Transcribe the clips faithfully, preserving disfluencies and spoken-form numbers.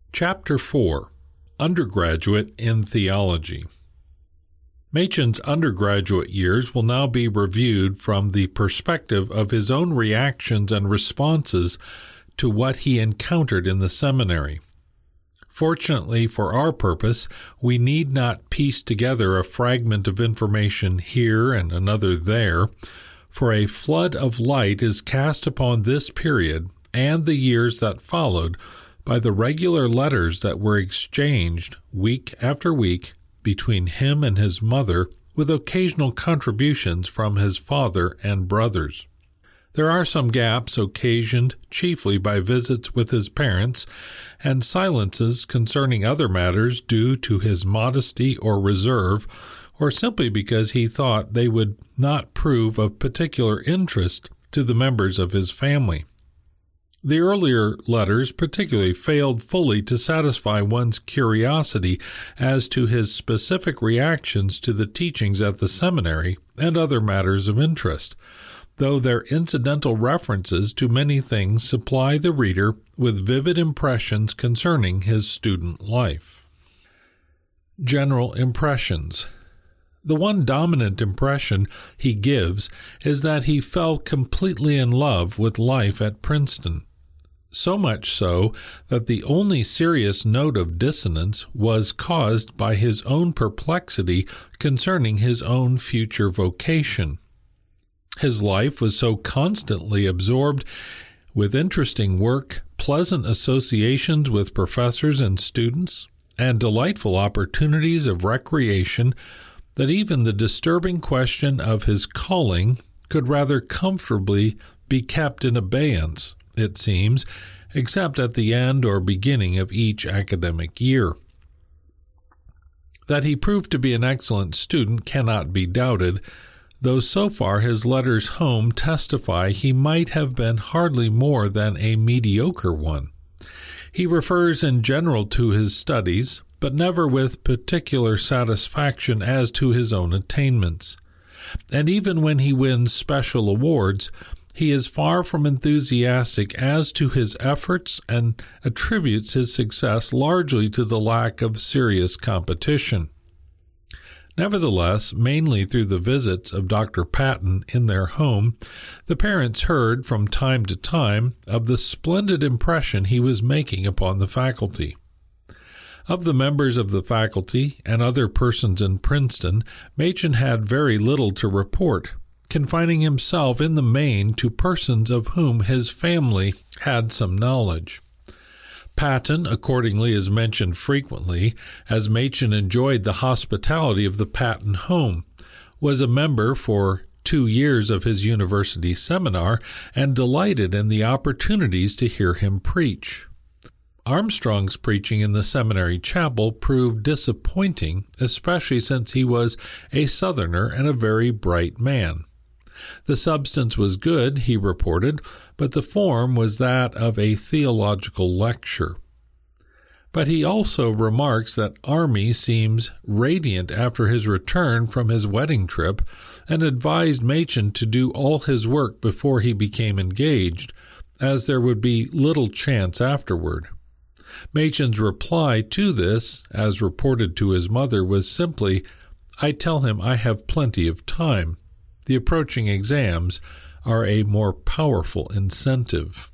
Chapter four. Undergraduate in Theology. Machen's undergraduate years will now be reviewed from the perspective of his own reactions and responses to what he encountered in the seminary. Fortunately for our purpose, we need not piece together a fragment of information here and another there, for a flood of light is cast upon this period and the years that followed by the regular letters that were exchanged week after week between him and his mother, with occasional contributions from his father and brothers. There are some gaps occasioned chiefly by visits with his parents, and silences concerning other matters due to his modesty or reserve, or simply because he thought they would not prove of particular interest to the members of his family. The earlier letters particularly failed fully to satisfy one's curiosity as to his specific reactions to the teachings at the seminary and other matters of interest, though their incidental references to many things supply the reader with vivid impressions concerning his student life. General impressions. The one dominant impression he gives is that he fell completely in love with life at Princeton. So much so that the only serious note of dissonance was caused by his own perplexity concerning his own future vocation. His life was so constantly absorbed with interesting work, pleasant associations with professors and students, and delightful opportunities of recreation that even the disturbing question of his calling could rather comfortably be kept in abeyance, it seems, except at the end or beginning of each academic year. That he proved to be an excellent student cannot be doubted, though so far his letters home testify he might have been hardly more than a mediocre one. He refers in general to his studies, but never with particular satisfaction as to his own attainments. And even when he wins special awards, he is far from enthusiastic as to his efforts and attributes his success largely to the lack of serious competition. Nevertheless, mainly through the visits of Doctor Paton in their home, the parents heard from time to time of the splendid impression he was making upon the faculty. Of the members of the faculty and other persons in Princeton, Machen had very little to report, confining himself in the main to persons of whom his family had some knowledge. Paton, accordingly, is mentioned frequently, as Machen enjoyed the hospitality of the Paton home, was a member for two years of his university seminar, and delighted in the opportunities to hear him preach. Armstrong's preaching in the seminary chapel proved disappointing, especially since he was a Southerner and a very bright man. The substance was good, he reported, but the form was that of a theological lecture. But he also remarks that Army seems radiant after his return from his wedding trip, and advised Machen to do all his work before he became engaged, as there would be little chance afterward. Machen's reply to this, as reported to his mother, was simply, "I tell him I have plenty of time. The approaching exams are a more powerful incentive."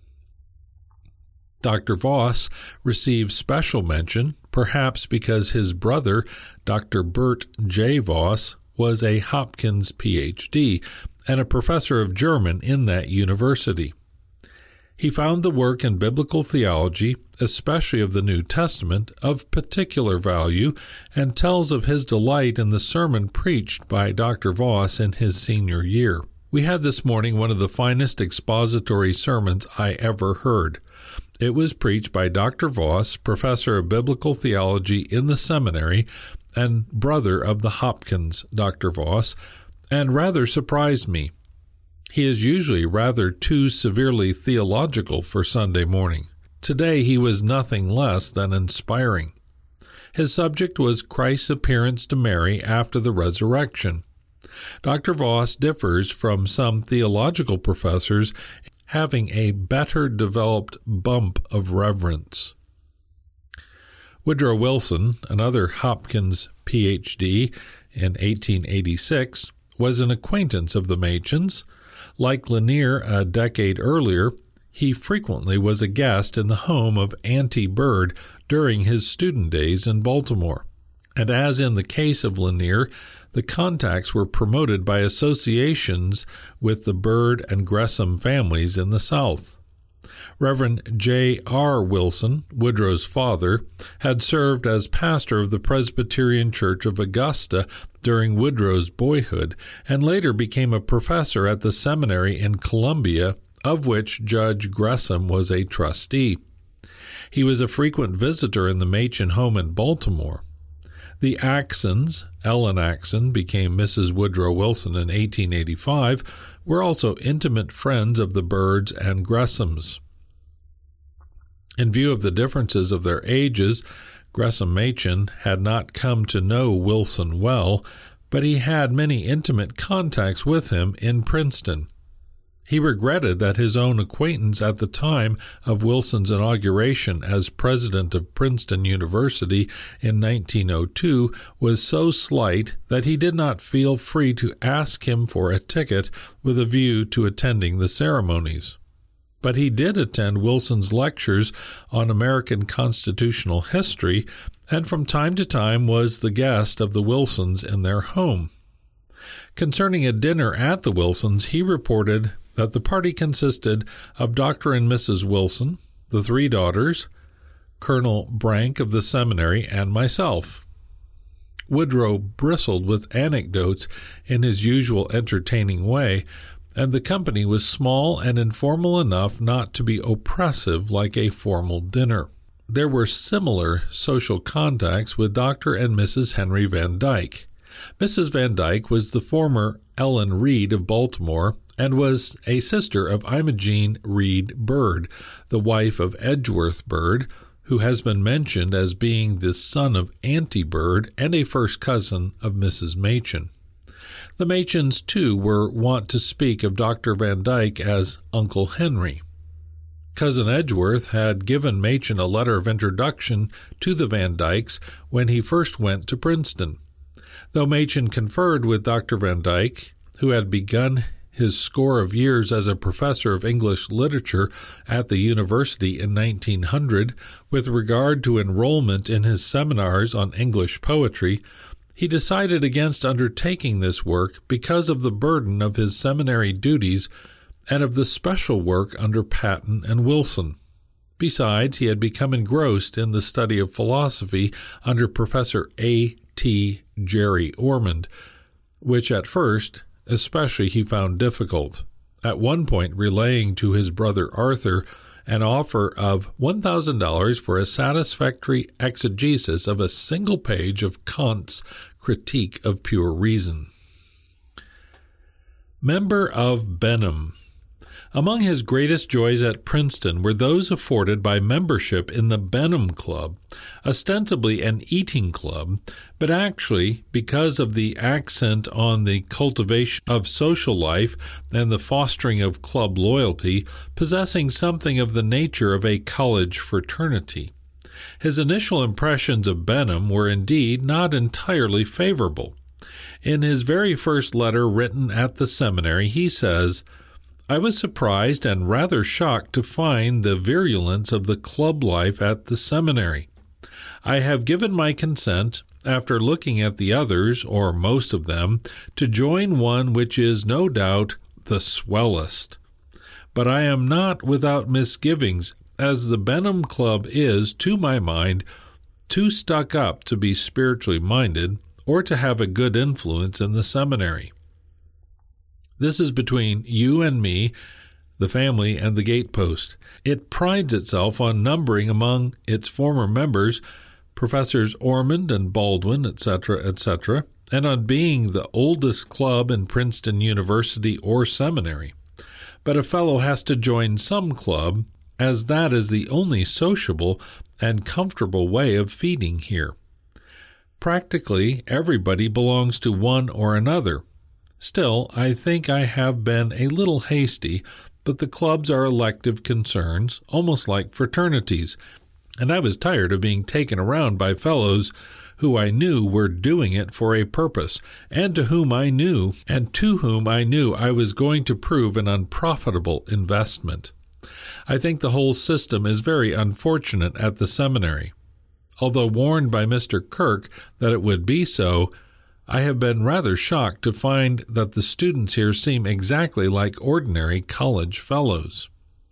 Doctor Voss received special mention, perhaps because his brother, Doctor Bert J. Voss, was a Hopkins P H D and a professor of German in that university. He found the work in biblical theology, especially of the New Testament, of particular value, and tells of his delight in the sermon preached by Doctor Voss in his senior year. "We had this morning one of the finest expository sermons I ever heard. It was preached by Doctor Voss, professor of biblical theology in the seminary, and brother of the Hopkins, Doctor Voss, and rather surprised me. He is usually rather too severely theological for Sunday morning. Today he was nothing less than inspiring. His subject was Christ's appearance to Mary after the resurrection. Doctor Voss differs from some theological professors, having a better developed bump of reverence. Woodrow Wilson, another Hopkins P H D in eighteen eighty-six, was an acquaintance of the Machins. Like Lanier a decade earlier, he frequently was a guest in the home of Auntie Bird during his student days in Baltimore. And as in the case of Lanier, the contacts were promoted by associations with the Bird and Gresham families in the South. Reverend J R Wilson, Woodrow's father, had served as pastor of the Presbyterian Church of Augusta during Woodrow's boyhood and later became a professor at the seminary in Columbia, of which Judge Gresham was a trustee. He was a frequent visitor in the Machen home in Baltimore. The Axons, Ellen Axon became Missus Woodrow Wilson in eighteen eighty-five, were also intimate friends of the Birds and Greshams. In view of the differences of their ages, Gresham Machen had not come to know Wilson well, but he had many intimate contacts with him in Princeton. He regretted that his own acquaintance at the time of Wilson's inauguration as president of Princeton University in nineteen oh two was so slight that he did not feel free to ask him for a ticket with a view to attending the ceremonies. But he did attend Wilson's lectures on American constitutional history and from time to time was the guest of the Wilsons in their home. Concerning a dinner at the Wilsons, he reported that the party consisted of Doctor and Missus Wilson, the three daughters, Colonel Brank of the seminary, and myself. Woodrow bristled with anecdotes in his usual entertaining way, and the company was small and informal enough not to be oppressive like a formal dinner. There were similar social contacts with Doctor and Missus Henry Van Dyke. Missus Van Dyke was the former Ellen Reed of Baltimore and was a sister of Imogene Reed Bird, the wife of Edgeworth Bird, who has been mentioned as being the son of Auntie Bird and a first cousin of Missus Machen. The Machins, too, were wont to speak of Doctor Van Dyke as Uncle Henry. Cousin Edgeworth had given Machen a letter of introduction to the Van Dykes when he first went to Princeton. Though Machen conferred with Doctor Van Dyke, who had begun his score of years as a professor of English literature at the university in nineteen hundred, with regard to enrollment in his seminars on English poetry, he decided against undertaking this work because of the burden of his seminary duties and of the special work under Patton and Wilson. Besides, he had become engrossed in the study of philosophy under Professor A T Jerry Ormond, which at first especially he found difficult, at one point relaying to his brother Arthur an offer of one thousand dollars for a satisfactory exegesis of a single page of Kant's Critique of Pure Reason. Member of Benham. Among his greatest joys at Princeton were those afforded by membership in the Benham Club, ostensibly an eating club, but actually, because of the accent on the cultivation of social life and the fostering of club loyalty, possessing something of the nature of a college fraternity. His initial impressions of Benham were indeed not entirely favorable. In his very first letter written at the seminary, he says, I was surprised and rather shocked to find the virulence of the club life at the seminary. I have given my consent, after looking at the others, or most of them, to join one which is no doubt the swellest. But I am not without misgivings, as the Benham Club is, to my mind, too stuck up to be spiritually minded or to have a good influence in the seminary. This is between you and me, the family, and the gatepost. It prides itself on numbering among its former members Professors Ormond and Baldwin, et cetera, et cetera, and on being the oldest club in Princeton University or seminary. But a fellow has to join some club, as that is the only sociable and comfortable way of feeding here. Practically everybody belongs to one or another. Still, I think I have been a little hasty, but the clubs are elective concerns, almost like fraternities, and I was tired of being taken around by fellows who I knew were doing it for a purpose, and to whom I knew, and to whom I knew I was going to prove an unprofitable investment. I think the whole system is very unfortunate at the seminary. Although warned by Mister Kirk that it would be so, I have been rather shocked to find that the students here seem exactly like ordinary college fellows.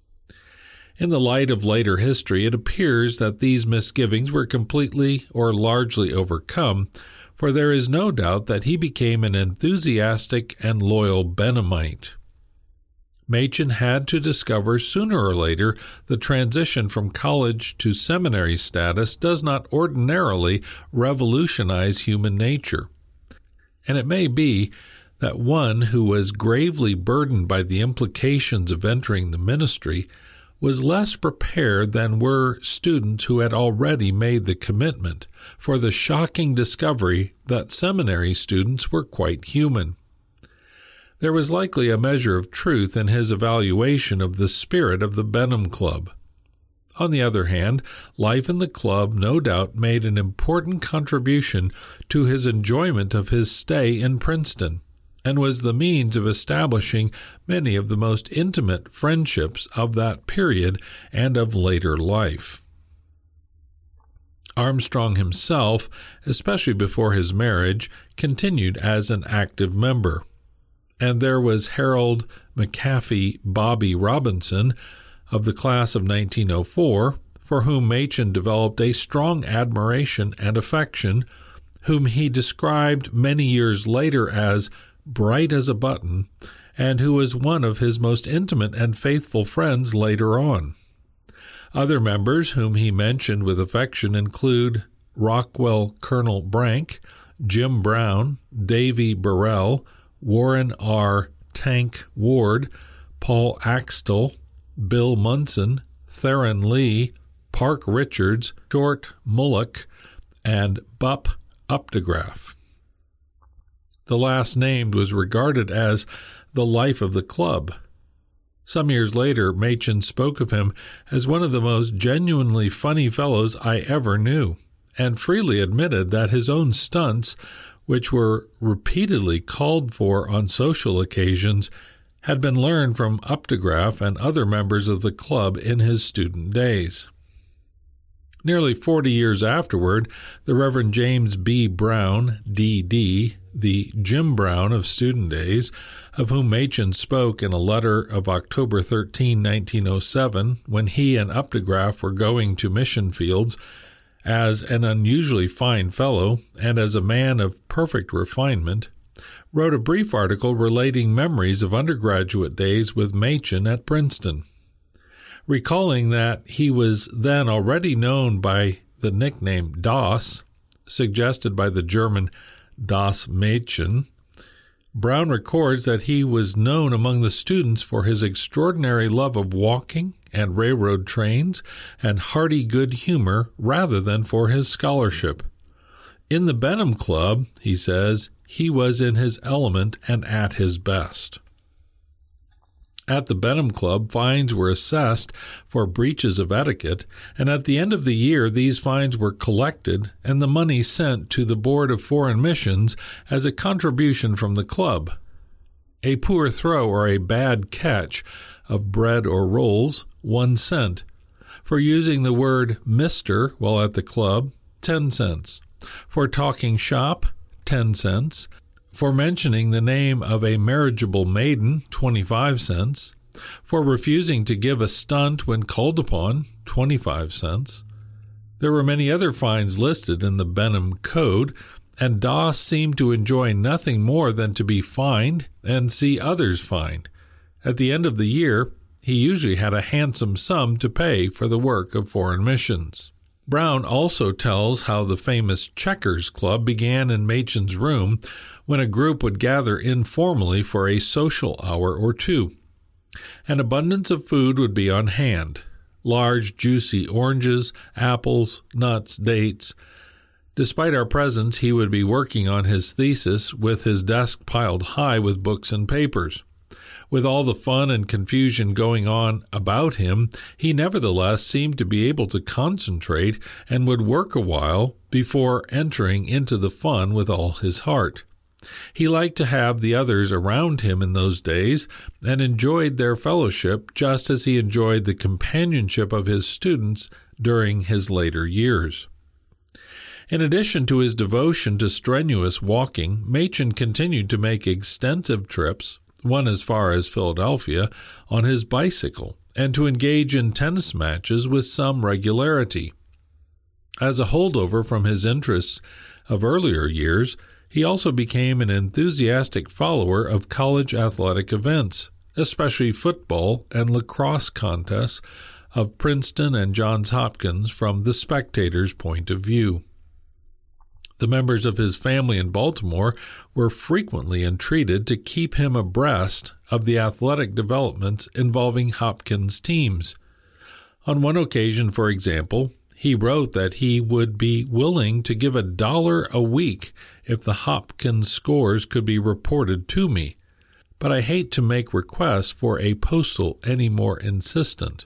In the light of later history, it appears that these misgivings were completely or largely overcome, for there is no doubt that he became an enthusiastic and loyal Benhamite. Machen had to discover sooner or later the transition from college to seminary status does not ordinarily revolutionize human nature. And it may be that one who was gravely burdened by the implications of entering the ministry was less prepared than were students who had already made the commitment for the shocking discovery that seminary students were quite human. There was likely a measure of truth in his evaluation of the spirit of the Benham Club. On the other hand, life in the club no doubt made an important contribution to his enjoyment of his stay in Princeton, and was the means of establishing many of the most intimate friendships of that period and of later life. Armstrong himself, especially before his marriage, continued as an active member. And there was Harold McAfee Bobby Robinson of the class of nineteen oh four, for whom Machen developed a strong admiration and affection, whom he described many years later as bright as a button, and who was one of his most intimate and faithful friends later on. Other members whom he mentioned with affection include Rockwell Colonel Brank, Jim Brown, Davy Burrell, Warren R. Tank Ward, Paul Axtell, Bill Munson, Theron Lee, Park Richards, Short Mullock, and Bup Updegraff. The last named was regarded as the life of the club. Some years later, Machen spoke of him as one of the most genuinely funny fellows I ever knew, and freely admitted that his own stunts, which were repeatedly called for on social occasions, had been learned from Updegraff and other members of the club in his student days. Nearly forty years afterward, the Reverend James B. Brown, D D, the Jim Brown of student days, of whom Machen spoke in a letter of October thirteenth, nineteen oh seven, when he and Updegraff were going to mission fields, as an unusually fine fellow and as a man of perfect refinement, wrote a brief article relating memories of undergraduate days with Machen at Princeton. Recalling that he was then already known by the nickname Das, suggested by the German Das Mädchen, Brown records that he was known among the students for his extraordinary love of walking and railroad trains and hearty good humor rather than for his scholarship. In the Benham Club, he says, he was in his element and at his best. At the Benham Club, fines were assessed for breaches of etiquette, and at the end of the year these fines were collected and the money sent to the Board of Foreign Missions as a contribution from the club. A poor throw or a bad catch of bread or rolls, one cent. For using the word Mister while at the club, ten cents. For talking shop, ten cents. For mentioning the name of a marriageable maiden, twenty-five cents. For refusing to give a stunt when called upon, twenty-five cents. There were many other fines listed in the Benham Code, and Doss seemed to enjoy nothing more than to be fined and see others fined. At the end of the year, he usually had a handsome sum to pay for the work of foreign missions. Brown also tells how the famous Checkers Club began in Machen's room when a group would gather informally for a social hour or two. An abundance of food would be on hand, large juicy oranges, apples, nuts, dates. Despite our presence, he would be working on his thesis with his desk piled high with books and papers. With all the fun and confusion going on about him, he nevertheless seemed to be able to concentrate and would work a while before entering into the fun with all his heart. He liked to have the others around him in those days and enjoyed their fellowship just as he enjoyed the companionship of his students during his later years. In addition to his devotion to strenuous walking, Machen continued to make extensive trips, one as far as Philadelphia, on his bicycle, and to engage in tennis matches with some regularity. As a holdover from his interests of earlier years, he also became an enthusiastic follower of college athletic events, especially football and lacrosse contests of Princeton and Johns Hopkins from the spectator's point of view. The members of his family in Baltimore were frequently entreated to keep him abreast of the athletic developments involving Hopkins teams. On one occasion, for example, he wrote that he would be willing to give a dollar a week if the Hopkins scores could be reported to me, but I hate to make requests for a postal any more insistent.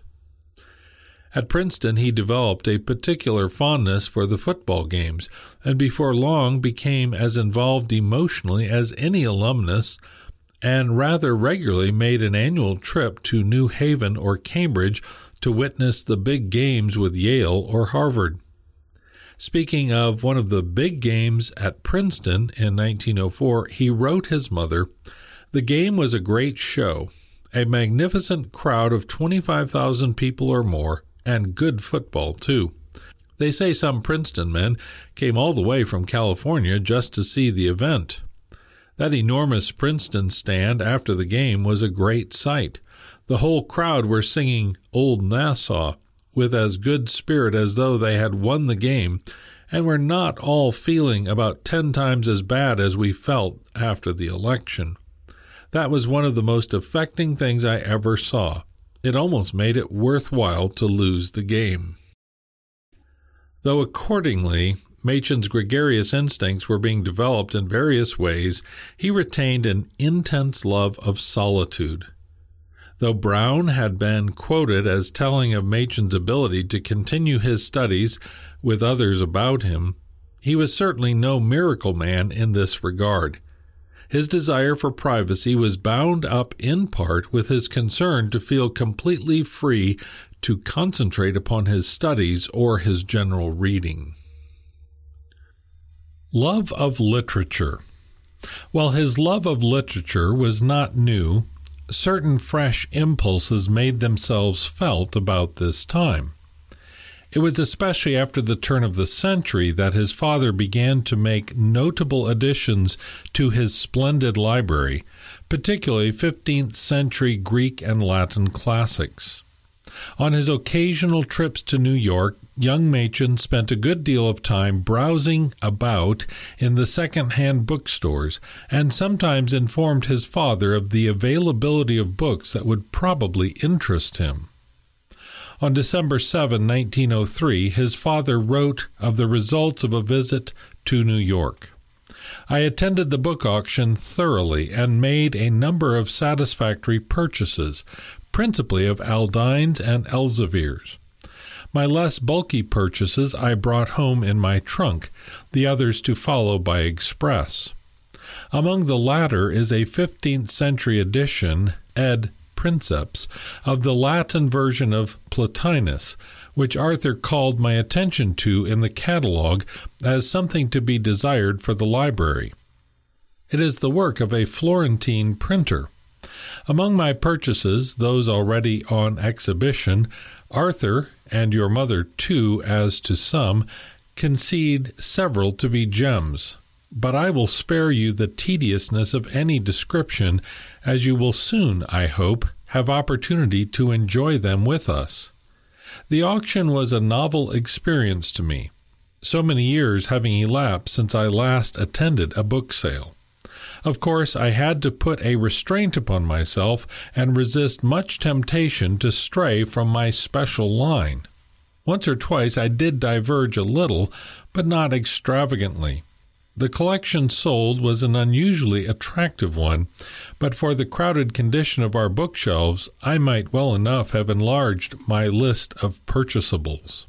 At Princeton, he developed a particular fondness for the football games, and before long became as involved emotionally as any alumnus, and rather regularly made an annual trip to New Haven or Cambridge to witness the big games with Yale or Harvard. Speaking of one of the big games at Princeton in nineteen oh four, he wrote his mother, "The game was a great show, a magnificent crowd of twenty-five thousand people or more, and good football, too. They say some Princeton men came all the way from California just to see the event. That enormous Princeton stand after the game was a great sight. The whole crowd were singing Old Nassau with as good spirit as though they had won the game, and were not all feeling about ten times as bad as we felt after the election. That was one of the most affecting things I ever saw. It almost made it worthwhile to lose the game." Though accordingly, Machen's gregarious instincts were being developed in various ways, he retained an intense love of solitude. Though Brown had been quoted as telling of Machen's ability to continue his studies with others about him, he was certainly no miracle man in this regard. His desire for privacy was bound up in part with his concern to feel completely free to concentrate upon his studies or his general reading. Love of literature. While his love of literature was not new, certain fresh impulses made themselves felt about this time. It was especially after the turn of the century that his father began to make notable additions to his splendid library, particularly fifteenth century Greek and Latin classics. On his occasional trips to New York, young Machen spent a good deal of time browsing about in the second-hand bookstores, and sometimes informed his father of the availability of books that would probably interest him. On December seventh, nineteen oh three, his father wrote of the results of a visit to New York. "I attended the book auction thoroughly and made a number of satisfactory purchases, principally of Aldines and Elsevier's. My less bulky purchases I brought home in my trunk, the others to follow by express. Among the latter is a fifteenth century edition, ed. Princeps, of the Latin version of Plotinus, which Arthur called my attention to in the catalogue as something to be desired for the library. It is the work of a Florentine printer. Among my purchases, those already on exhibition, Arthur, and your mother too, as to some, concede several to be gems. But I will spare you the tediousness of any description, as you will soon, I hope, have opportunity to enjoy them with us. The auction was a novel experience to me, so many years having elapsed since I last attended a book sale. Of course, I had to put a restraint upon myself and resist much temptation to stray from my special line. Once or twice I did diverge a little, but not extravagantly. The collection sold was an unusually attractive one, but for the crowded condition of our bookshelves, I might well enough have enlarged my list of purchasables.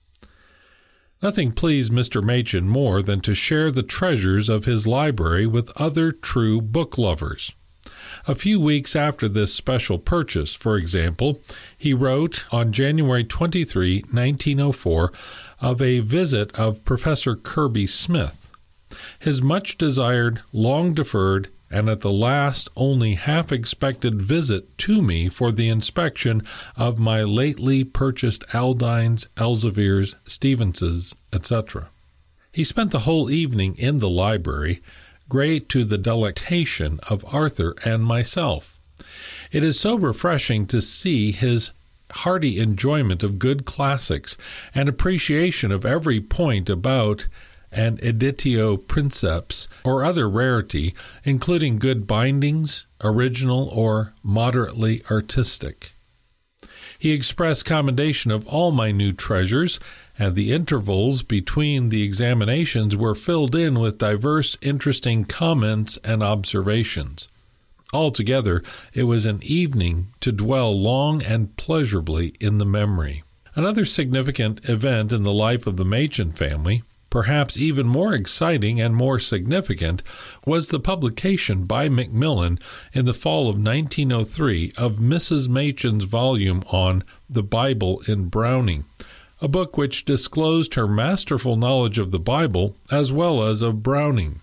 Nothing pleased Mister Machen more than to share the treasures of his library with other true book lovers. A few weeks after this special purchase, for example, he wrote on January twenty-third, nineteen oh four, of a visit of Professor Kirby Smith. His much-desired, long-deferred, and at the last only half-expected visit to me for the inspection of my lately purchased Aldines, Elzevirs, Stevenses, et cetera. He spent the whole evening in the library, great to the delectation of Arthur and myself. It is so refreshing to see his hearty enjoyment of good classics and appreciation of every point about an editio princeps or other rarity, including good bindings, original or moderately artistic. He expressed commendation of all my new treasures, and the intervals between the examinations were filled in with diverse interesting comments and observations. Altogether, it was an evening to dwell long and pleasurably in the memory. Another significant event in the life of the Machen family, perhaps even more exciting and more significant, was the publication by Macmillan in the fall of nineteen oh three of Missus Machen's volume on The Bible in Browning, a book which disclosed her masterful knowledge of the Bible as well as of Browning.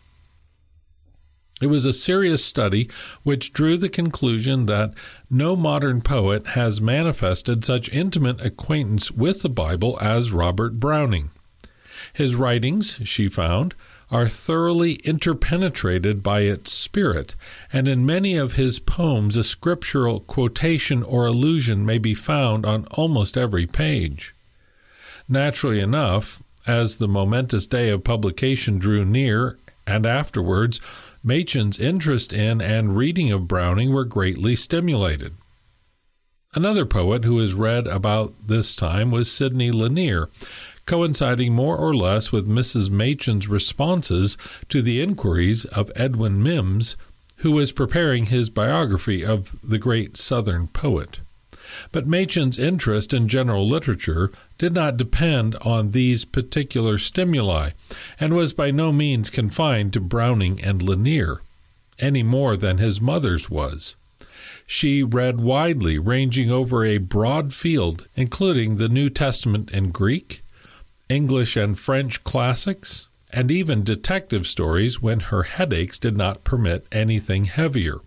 It was a serious study which drew the conclusion that no modern poet has manifested such intimate acquaintance with the Bible as Robert Browning. His writings, she found, are thoroughly interpenetrated by its spirit, and in many of his poems a scriptural quotation or allusion may be found on almost every page. Naturally enough, as the momentous day of publication drew near, and afterwards, Machen's interest in and reading of Browning were greatly stimulated. Another poet who was read about this time was Sidney Lanier, coinciding more or less with Missus Machen's responses to the inquiries of Edwin Mims, who was preparing his biography of the great Southern poet. But Machen's interest in general literature did not depend on these particular stimuli, and was by no means confined to Browning and Lanier, any more than his mother's was. She read widely, ranging over a broad field, including the New Testament in Greek, English and French classics, and even detective stories when her headaches did not permit anything heavier.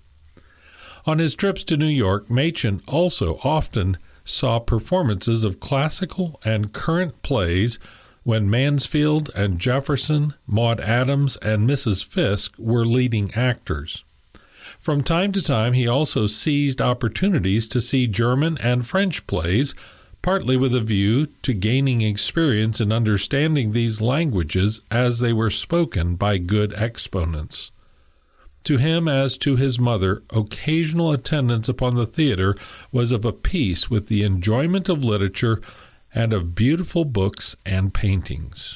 On his trips to New York, Machen also often saw performances of classical and current plays when Mansfield and Jefferson, Maude Adams, and Missus Fiske were leading actors. From time to time, he also seized opportunities to see German and French plays, partly with a view to gaining experience in understanding these languages as they were spoken by good exponents. To him, as to his mother, occasional attendance upon the theater was of a piece with the enjoyment of literature and of beautiful books and paintings.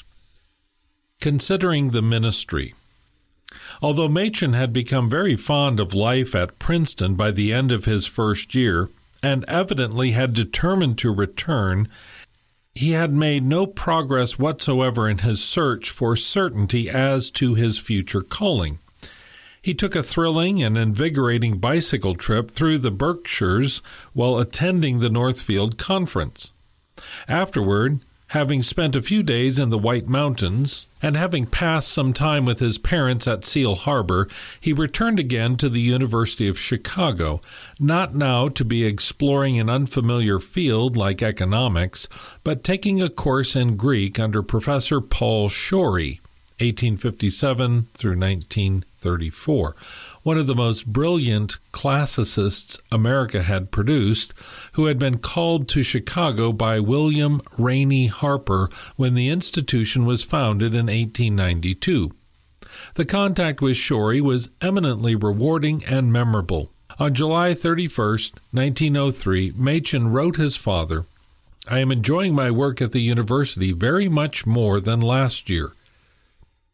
Considering the ministry. Although Machen had become very fond of life at Princeton by the end of his first year, and evidently had determined to return, he had made no progress whatsoever in his search for certainty as to his future calling. He took a thrilling and invigorating bicycle trip through the Berkshires while attending the Northfield Conference. Afterward, having spent a few days in the White Mountains, and having passed some time with his parents at Seal Harbor, he returned again to the University of Chicago, not now to be exploring an unfamiliar field like economics, but taking a course in Greek under Professor Paul Shorey, eighteen fifty-seven through nineteen thirty-four, one of the most brilliant classicists America had produced, who had been called to Chicago by William Rainey Harper when the institution was founded in eighteen ninety-two. The contact with Shorey was eminently rewarding and memorable. On July thirty-first, nineteen oh three, Machen wrote his father, "I am enjoying my work at the university very much more than last year.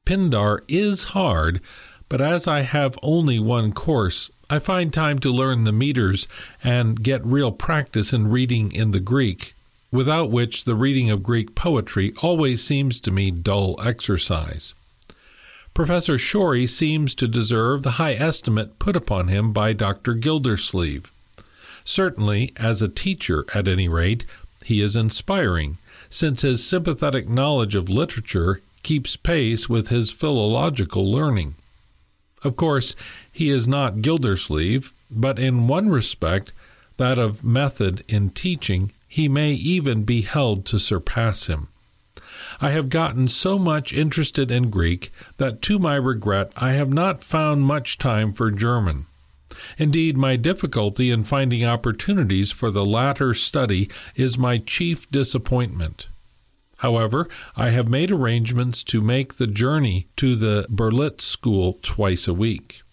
Pindar is hard, but as I have only one course, I find time to learn the meters and get real practice in reading in the Greek, without which the reading of Greek poetry always seems to me dull exercise. Professor Shorey seems to deserve the high estimate put upon him by Doctor Gildersleeve. Certainly, as a teacher at any rate, he is inspiring, since his sympathetic knowledge of literature keeps pace with his philological learning. Of course, he is not Gildersleeve, but in one respect, that of method in teaching, he may even be held to surpass him. I have gotten so much interested in Greek that to my regret I have not found much time for German. Indeed, my difficulty in finding opportunities for the latter study is my chief disappointment. However, I have made arrangements to make the journey to the Berlitz School twice a week.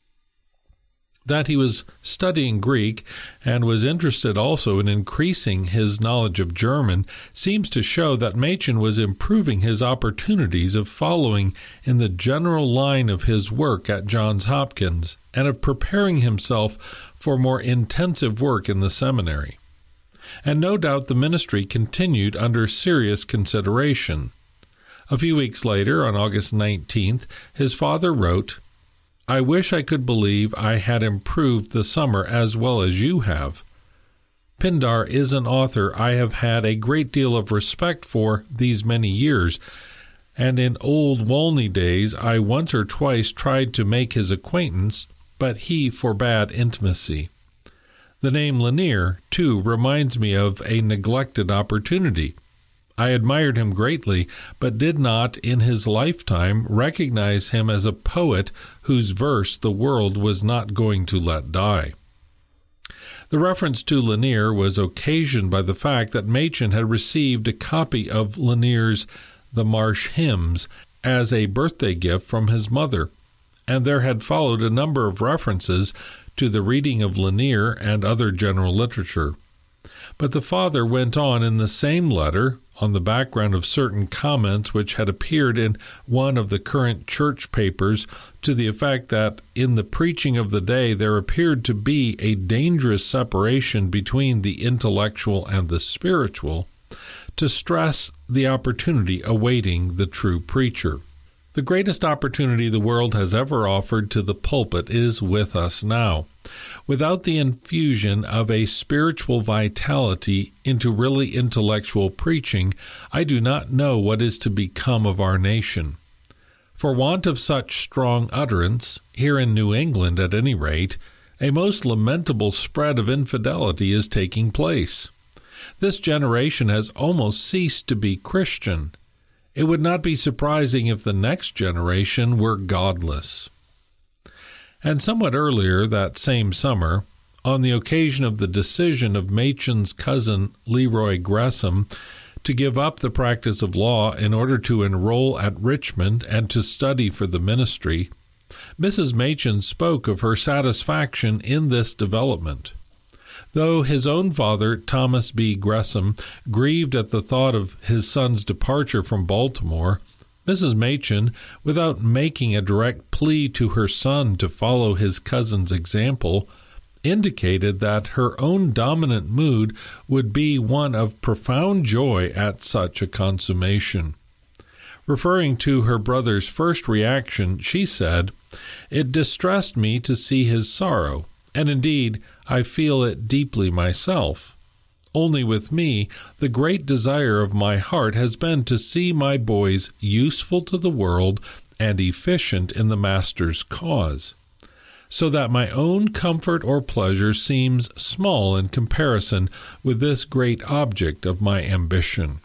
That he was studying Greek and was interested also in increasing his knowledge of German seems to show that Machen was improving his opportunities of following in the general line of his work at Johns Hopkins and of preparing himself for more intensive work in the seminary. And no doubt the ministry continued under serious consideration. A few weeks later, on August nineteenth, his father wrote, "I wish I could believe I had improved the summer as well as you have. Pindar is an author I have had a great deal of respect for these many years, and in old Wolney days I once or twice tried to make his acquaintance, but he forbade intimacy. The name Lanier, too, reminds me of a neglected opportunity. I admired him greatly, but did not in his lifetime recognize him as a poet whose verse the world was not going to let die." The reference to Lanier was occasioned by the fact that Machen had received a copy of Lanier's The Marsh Hymns as a birthday gift from his mother, and there had followed a number of references to the reading of Lanier and other general literature. But the father went on in the same letter, on the background of certain comments which had appeared in one of the current church papers, to the effect that in the preaching of the day there appeared to be a dangerous separation between the intellectual and the spiritual, to stress the opportunity awaiting the true preacher. The greatest opportunity the world has ever offered to the pulpit is with us now. Without the infusion of a spiritual vitality into really intellectual preaching, I do not know what is to become of our nation. For want of such strong utterance, here in New England at any rate, a most lamentable spread of infidelity is taking place. This generation has almost ceased to be Christian. It would not be surprising if the next generation were godless. And somewhat earlier that same summer, on the occasion of the decision of Machen's cousin Leroy Gresham to give up the practice of law in order to enroll at Richmond and to study for the ministry, Missus Machen spoke of her satisfaction in this development. Though his own father, Thomas B. Gresham, grieved at the thought of his son's departure from Baltimore, Missus Machen, without making a direct plea to her son to follow his cousin's example, indicated that her own dominant mood would be one of profound joy at such a consummation. Referring to her brother's first reaction, she said, "It distressed me to see his sorrow, and indeed I feel it deeply myself. Only with me, the great desire of my heart has been to see my boys useful to the world and efficient in the Master's cause, so that my own comfort or pleasure seems small in comparison with this great object of my ambition."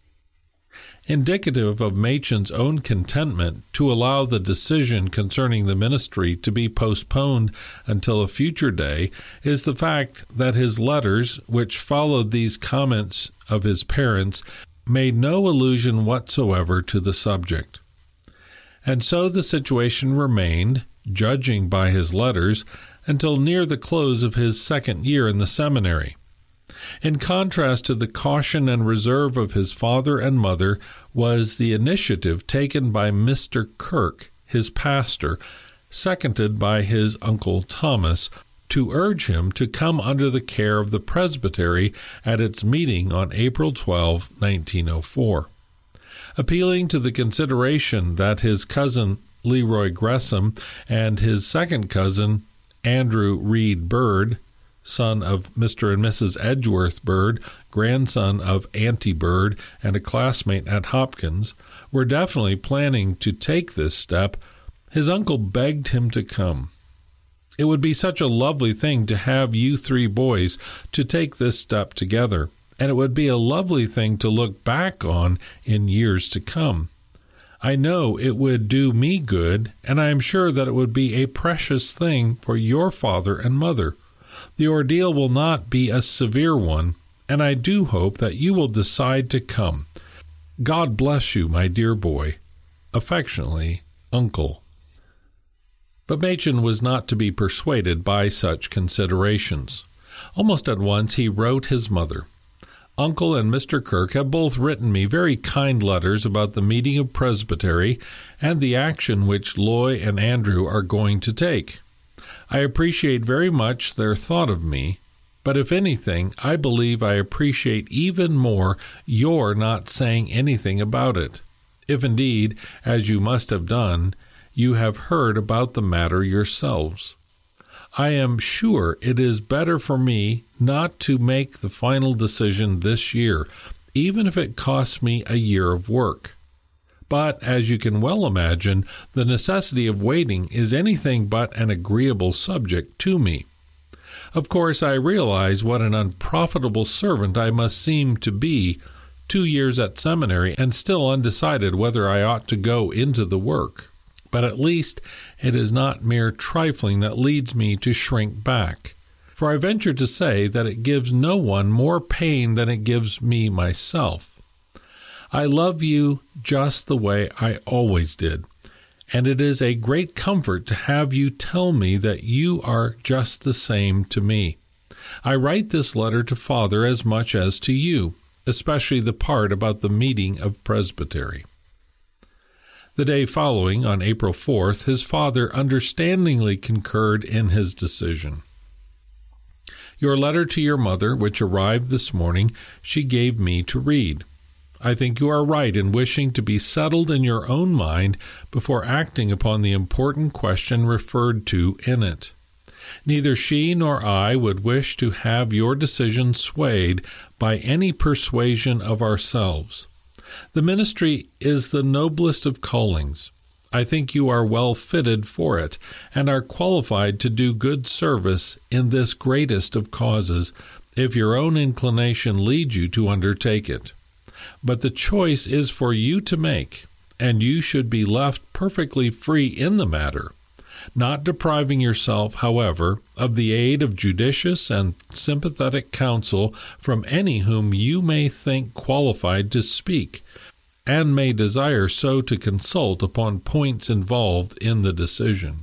Indicative of Machen's own contentment to allow the decision concerning the ministry to be postponed until a future day is the fact that his letters, which followed these comments of his parents, made no allusion whatsoever to the subject. And so the situation remained, judging by his letters, until near the close of his second year in the seminary. In contrast to the caution and reserve of his father and mother was the initiative taken by Mister Kirk, his pastor, seconded by his Uncle Thomas, to urge him to come under the care of the presbytery at its meeting on April twelfth, nineteen oh four. Appealing to the consideration that his cousin Leroy Gresham and his second cousin Andrew Reed Bird, son of Mister and Missus Edgeworth Bird, grandson of Auntie Bird and a classmate at Hopkins, were definitely planning to take this step, his uncle begged him to come. It would be such a lovely thing to have you three boys to take this step together, and it would be a lovely thing to look back on in years to come. I know it would do me good, and I am sure that it would be a precious thing for your father and mother. The ordeal will not be a severe one, and I do hope that you will decide to come. God bless you, my dear boy. Affectionately, Uncle. But Machen was not to be persuaded by such considerations. Almost at once he wrote his mother, Uncle and Mister Kirk have both written me very kind letters about the meeting of Presbytery and the action which Loy and Andrew are going to take. I appreciate very much their thought of me, but if anything, I believe I appreciate even more your not saying anything about it. If indeed, as you must have done, you have heard about the matter yourselves. I am sure it is better for me not to make the final decision this year, even if it costs me a year of work. But, as you can well imagine, the necessity of waiting is anything but an agreeable subject to me. Of course, I realize what an unprofitable servant I must seem to be, two years at seminary and still undecided whether I ought to go into the work. But at least it is not mere trifling that leads me to shrink back. For I venture to say that it gives no one more pain than it gives me myself. I love you just the way I always did, and it is a great comfort to have you tell me that you are just the same to me. I write this letter to Father as much as to you, especially the part about the meeting of Presbytery. The day following, on April fourth, his father understandingly concurred in his decision. Your letter to your mother, which arrived this morning, she gave me to read. I think you are right in wishing to be settled in your own mind before acting upon the important question referred to in it. Neither she nor I would wish to have your decision swayed by any persuasion of ourselves. The ministry is the noblest of callings. I think you are well fitted for it, and are qualified to do good service in this greatest of causes, if your own inclination leads you to undertake it. But the choice is for you to make, and you should be left perfectly free in the matter, not depriving yourself, however, of the aid of judicious and sympathetic counsel from any whom you may think qualified to speak, and may desire so to consult upon points involved in the decision.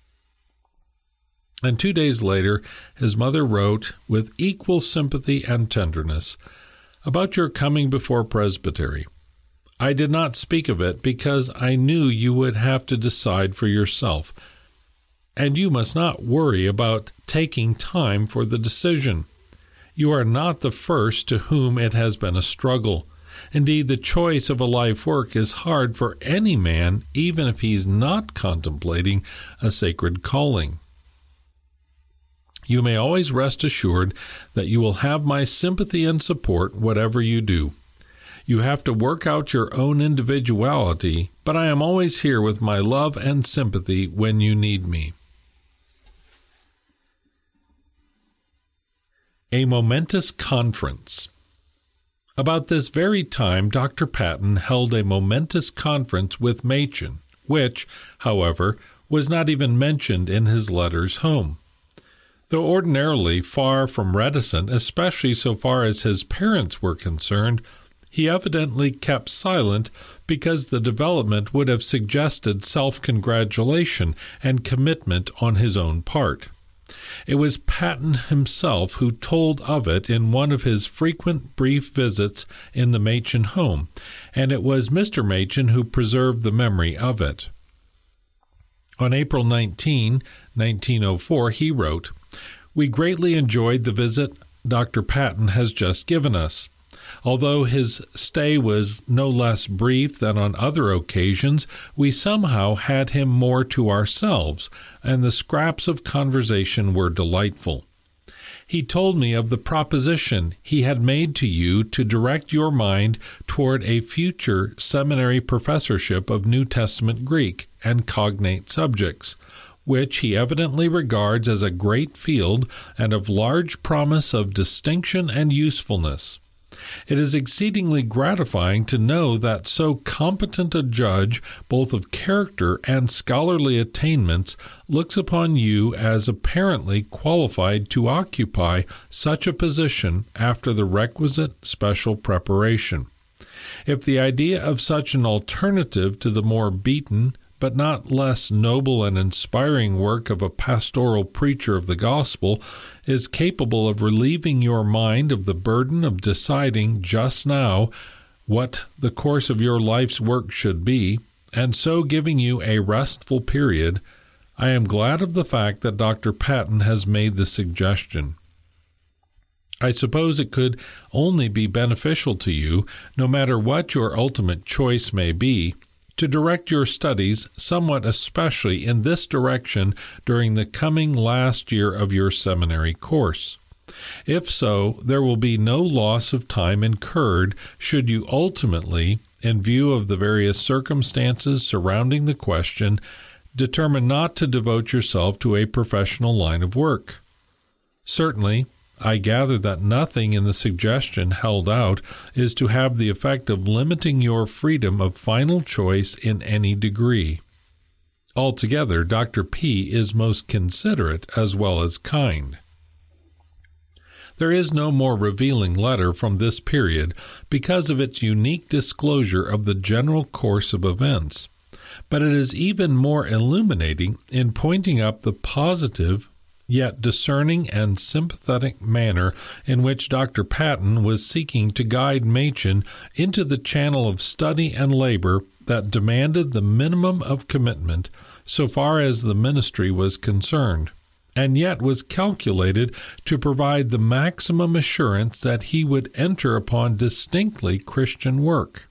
And two days later, his mother wrote, with equal sympathy and tenderness, about your coming before Presbytery. I did not speak of it because I knew you would have to decide for yourself, and you must not worry about taking time for the decision. You are not the first to whom it has been a struggle. Indeed, the choice of a life work is hard for any man, even if he's not contemplating a sacred calling. You may always rest assured that you will have my sympathy and support whatever you do. You have to work out your own individuality, but I am always here with my love and sympathy when you need me. A momentous conference. About this very time, Doctor Paton held a momentous conference with Machen, which, however, was not even mentioned in his letters home. Though ordinarily far from reticent, especially so far as his parents were concerned, he evidently kept silent because the development would have suggested self-congratulation and commitment on his own part. It was Paton himself who told of it in one of his frequent brief visits in the Machen home, and it was Mister Machen who preserved the memory of it. On April nineteenth, nineteen oh four, he wrote, "We greatly enjoyed the visit Doctor Paton has just given us. Although his stay was no less brief than on other occasions, we somehow had him more to ourselves, and the scraps of conversation were delightful. He told me of the proposition he had made to you to direct your mind toward a future seminary professorship of New Testament Greek and cognate subjects, which he evidently regards as a great field and of large promise of distinction and usefulness. It is exceedingly gratifying to know that so competent a judge, both of character and scholarly attainments, looks upon you as apparently qualified to occupy such a position after the requisite special preparation. If the idea of such an alternative to the more beaten, but not less noble and inspiring work of a pastoral preacher of the gospel is capable of relieving your mind of the burden of deciding just now what the course of your life's work should be, and so giving you a restful period, I am glad of the fact that Doctor Paton has made the suggestion. I suppose it could only be beneficial to you, no matter what your ultimate choice may be, to direct your studies somewhat especially in this direction during the coming last year of your seminary course. If so, there will be no loss of time incurred should you ultimately, in view of the various circumstances surrounding the question, determine not to devote yourself to a professional line of work. Certainly, I gather that nothing in the suggestion held out is to have the effect of limiting your freedom of final choice in any degree. Altogether, Doctor P. is most considerate as well as kind." There is no more revealing letter from this period because of its unique disclosure of the general course of events, but it is even more illuminating in pointing up the positive yet discerning and sympathetic manner in which Doctor Paton was seeking to guide Machen into the channel of study and labor that demanded the minimum of commitment so far as the ministry was concerned, and yet was calculated to provide the maximum assurance that he would enter upon distinctly Christian work.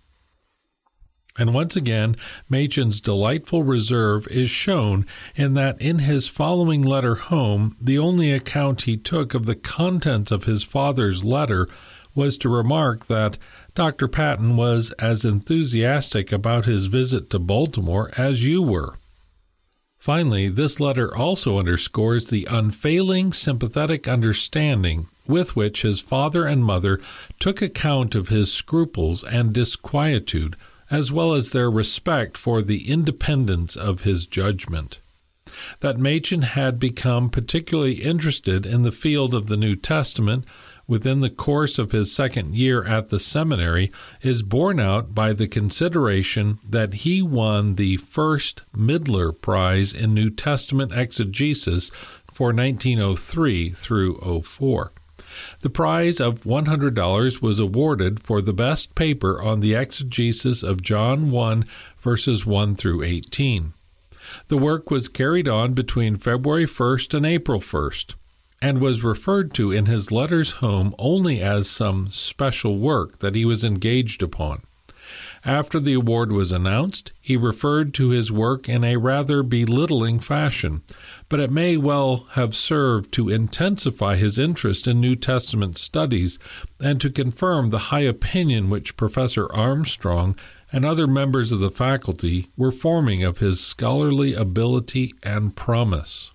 And once again, Machen's delightful reserve is shown in that in his following letter home, the only account he took of the contents of his father's letter was to remark that Doctor Paton was as enthusiastic about his visit to Baltimore as you were. Finally, this letter also underscores the unfailing sympathetic understanding with which his father and mother took account of his scruples and disquietude, as well as their respect for the independence of his judgment. That Machen had become particularly interested in the field of the New Testament within the course of his second year at the seminary is borne out by the consideration that he won the first Midler Prize in New Testament exegesis for nineteen oh three through oh four. The prize of one hundred dollars was awarded for the best paper on the exegesis of John one, verses one through eighteen. The work was carried on between February first and April first, and was referred to in his letters home only as some special work that he was engaged upon. After the award was announced, he referred to his work in a rather belittling fashion, but it may well have served to intensify his interest in New Testament studies and to confirm the high opinion which Professor Armstrong and other members of the faculty were forming of his scholarly ability and promise.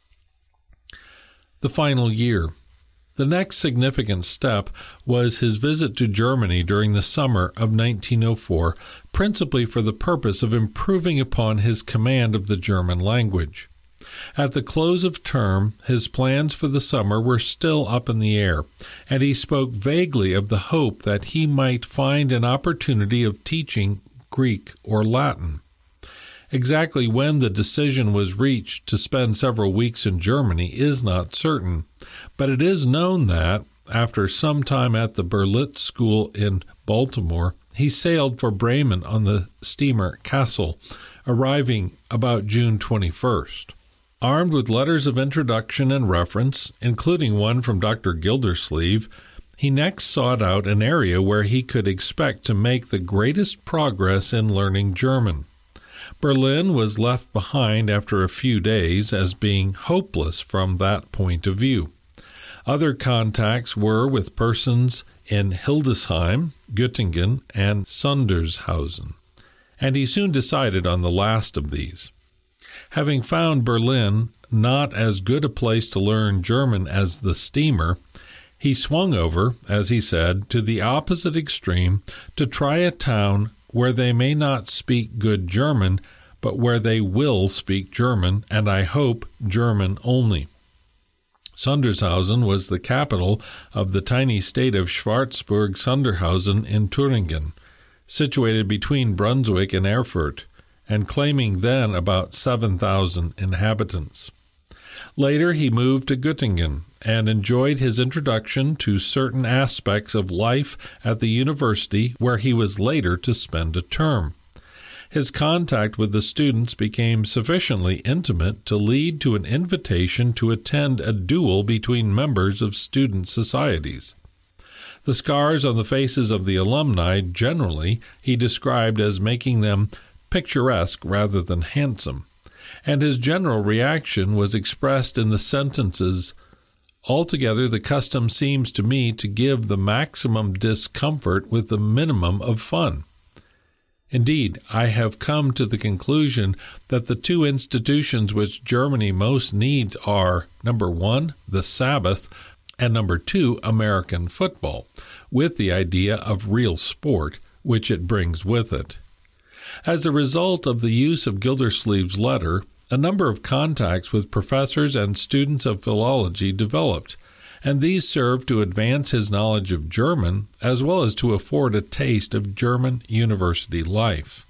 The final year. The next significant step was his visit to Germany during the summer of nineteen oh four, principally for the purpose of improving upon his command of the German language. At the close of term, his plans for the summer were still up in the air, and he spoke vaguely of the hope that he might find an opportunity of teaching Greek or Latin. Exactly when the decision was reached to spend several weeks in Germany is not certain, but it is known that, after some time at the Berlitz School in Baltimore, he sailed for Bremen on the steamer Kassel, arriving about June twenty-first. Armed with letters of introduction and reference, including one from Doctor Gildersleeve, he next sought out an area where he could expect to make the greatest progress in learning German. Berlin was left behind after a few days as being hopeless from that point of view. Other contacts were with persons in Hildesheim, Göttingen, and Sondershausen, and he soon decided on the last of these. Having found Berlin not as good a place to learn German as the steamer, he swung over, as he said, to the opposite extreme to try a town where they may not speak good German, but where they will speak German, and I hope German only. Sondershausen was the capital of the tiny state of Schwarzburg-Sondershausen in Thüringen, situated between Brunswick and Erfurt, and claiming then about seven thousand inhabitants. Later he moved to Göttingen and enjoyed his introduction to certain aspects of life at the university where he was later to spend a term. His contact with the students became sufficiently intimate to lead to an invitation to attend a duel between members of student societies. The scars on the faces of the alumni generally he described as making them picturesque rather than handsome, and his general reaction was expressed in the sentences, "Altogether, the custom seems to me to give the maximum discomfort with the minimum of fun." Indeed, I have come to the conclusion that the two institutions which Germany most needs are, number one, the Sabbath, and number two, American football, with the idea of real sport, which it brings with it. As a result of the use of Gildersleeve's letter, a number of contacts with professors and students of philology developed, and these served to advance his knowledge of German as well as to afford a taste of German university life.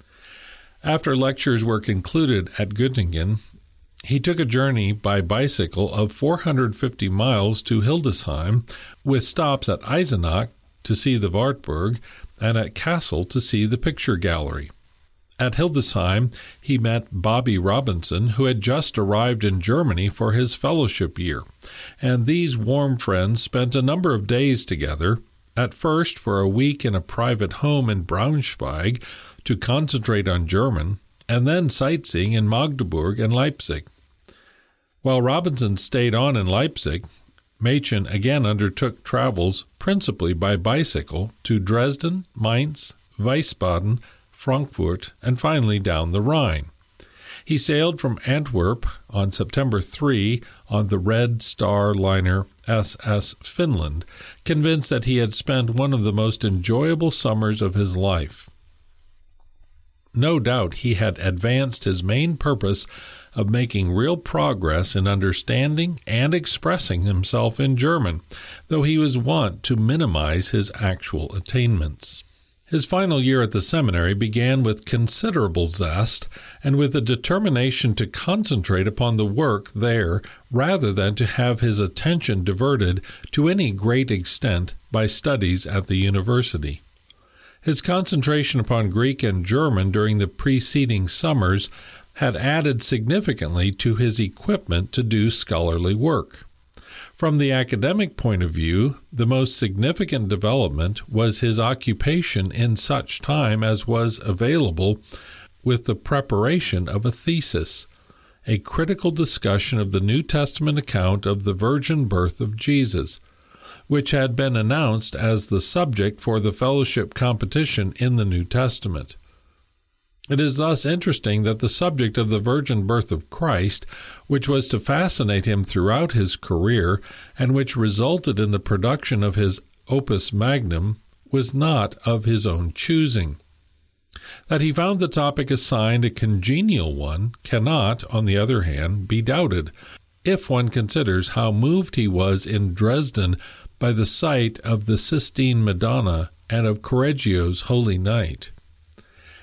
After lectures were concluded at Göttingen, he took a journey by bicycle of four hundred fifty miles to Hildesheim, with stops at Eisenach to see the Wartburg and at Kassel to see the picture gallery. At Hildesheim, he met Bobby Robinson, who had just arrived in Germany for his fellowship year, and these warm friends spent a number of days together, at first for a week in a private home in Braunschweig to concentrate on German, and then sightseeing in Magdeburg and Leipzig. While Robinson stayed on in Leipzig, Machen again undertook travels principally by bicycle to Dresden, Mainz, Wiesbaden, Frankfurt, and finally down the Rhine. He sailed from Antwerp on September third on the Red Star liner S S Finland, convinced that he had spent one of the most enjoyable summers of his life. No doubt he had advanced his main purpose of making real progress in understanding and expressing himself in German, though he was wont to minimize his actual attainments. His final year at the seminary began with considerable zest and with a determination to concentrate upon the work there rather than to have his attention diverted to any great extent by studies at the university. His concentration upon Greek and German during the preceding summers had added significantly to his equipment to do scholarly work. From the academic point of view, the most significant development was his occupation in such time as was available with the preparation of a thesis, a critical discussion of the New Testament account of the virgin birth of Jesus, which had been announced as the subject for the fellowship competition in the New Testament. It is thus interesting that the subject of the virgin birth of Christ, which was to fascinate him throughout his career and which resulted in the production of his opus magnum, was not of his own choosing. That he found the topic assigned a congenial one cannot, on the other hand, be doubted, if one considers how moved he was in Dresden by the sight of the Sistine Madonna and of Correggio's Holy Night.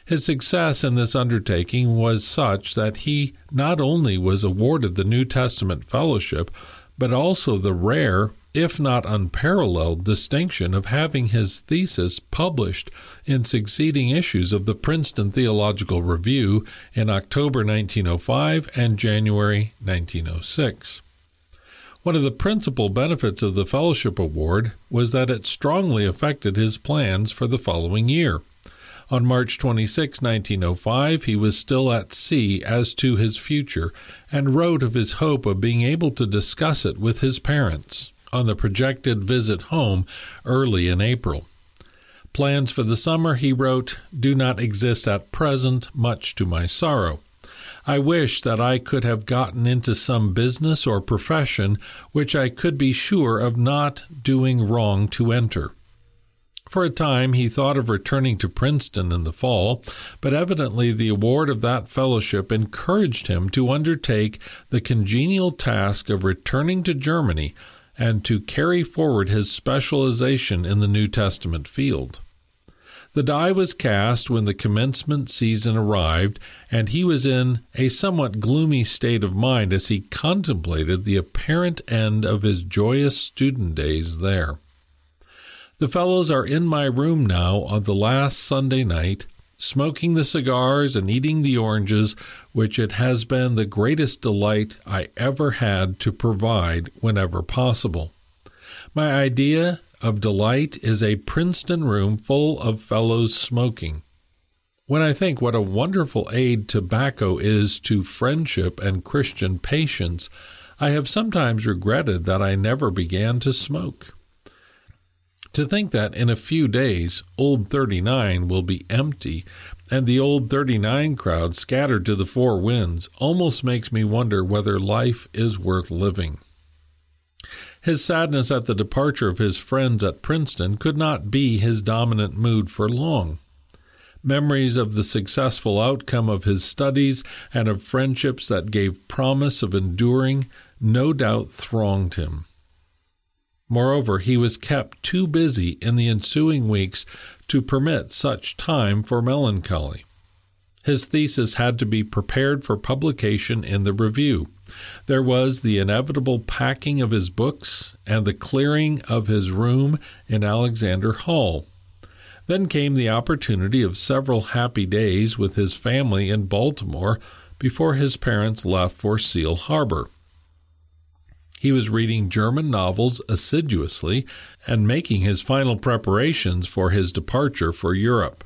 His success in this undertaking was such that he not only was awarded the New Testament Fellowship, but also the rare, if not unparalleled, distinction of having his thesis published in succeeding issues of the Princeton Theological Review in October nineteen oh five and January nineteen oh six. One of the principal benefits of the Fellowship Award was that it strongly affected his plans for the following year. On March twenty-sixth, nineteen oh five, he was still at sea as to his future and wrote of his hope of being able to discuss it with his parents on the projected visit home early in April. Plans for the summer, he wrote, do not exist at present, much to my sorrow. I wish that I could have gotten into some business or profession which I could be sure of not doing wrong to enter. For a time he thought of returning to Princeton in the fall, but evidently the award of that fellowship encouraged him to undertake the congenial task of returning to Germany and to carry forward his specialization in the New Testament field. The die was cast when the commencement season arrived, and he was in a somewhat gloomy state of mind as he contemplated the apparent end of his joyous student days there. The fellows are in my room now on the last Sunday night, smoking the cigars and eating the oranges, which it has been the greatest delight I ever had to provide whenever possible. My idea of delight is a Princeton room full of fellows smoking. When I think what a wonderful aid tobacco is to friendship and Christian patience, I have sometimes regretted that I never began to smoke. To think that in a few days Old thirty-nine will be empty and the Old thirty-nine crowd scattered to the four winds almost makes me wonder whether life is worth living. His sadness at the departure of his friends at Princeton could not be his dominant mood for long. Memories of the successful outcome of his studies and of friendships that gave promise of enduring no doubt thronged him. Moreover, he was kept too busy in the ensuing weeks to permit such time for melancholy. His thesis had to be prepared for publication in the Review. There was the inevitable packing of his books and the clearing of his room in Alexander Hall. Then came the opportunity of several happy days with his family in Baltimore before his parents left for Seal Harbor. He was reading German novels assiduously and making his final preparations for his departure for Europe.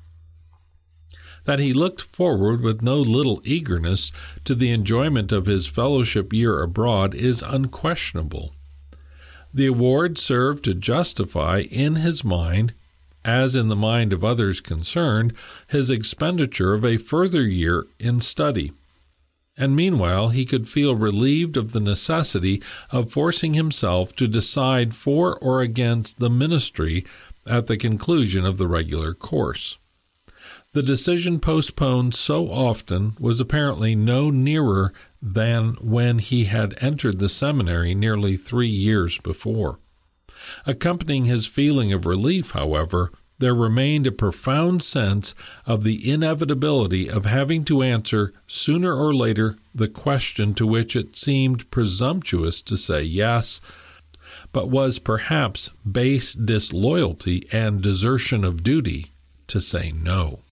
That he looked forward with no little eagerness to the enjoyment of his fellowship year abroad is unquestionable. The award served to justify in his mind, as in the mind of others concerned, his expenditure of a further year in study. And meanwhile he could feel relieved of the necessity of forcing himself to decide for or against the ministry at the conclusion of the regular course. The decision postponed so often was apparently no nearer than when he had entered the seminary nearly three years before. Accompanying his feeling of relief, however, there remained a profound sense of the inevitability of having to answer sooner or later the question to which it seemed presumptuous to say yes, but was perhaps base disloyalty and desertion of duty to say no.